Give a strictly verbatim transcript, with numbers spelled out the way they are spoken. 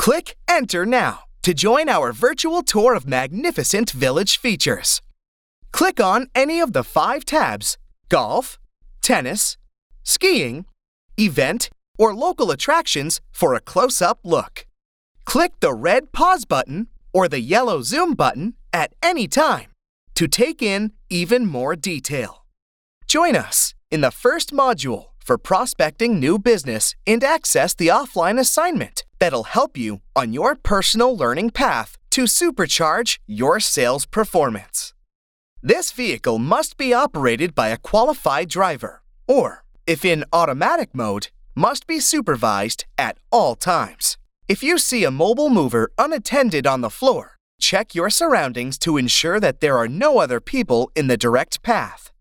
Click Enter now to join our virtual tour of magnificent village features. Click on any of the five tabs: Golf, Tennis, Skiing, Event, or Local Attractions for a close-up look. Click the red Pause button or the yellow Zoom button at any time to take in even more detail. Join us in the first module for prospecting new business and access the offline assignment that'll help you on your personal learning path to supercharge your sales performance. This vehicle must be operated by a qualified driver, or, if in automatic mode, must be supervised at all times. If you see a mobile mover unattended on the floor, check your surroundings to ensure that there are no other people in the direct path.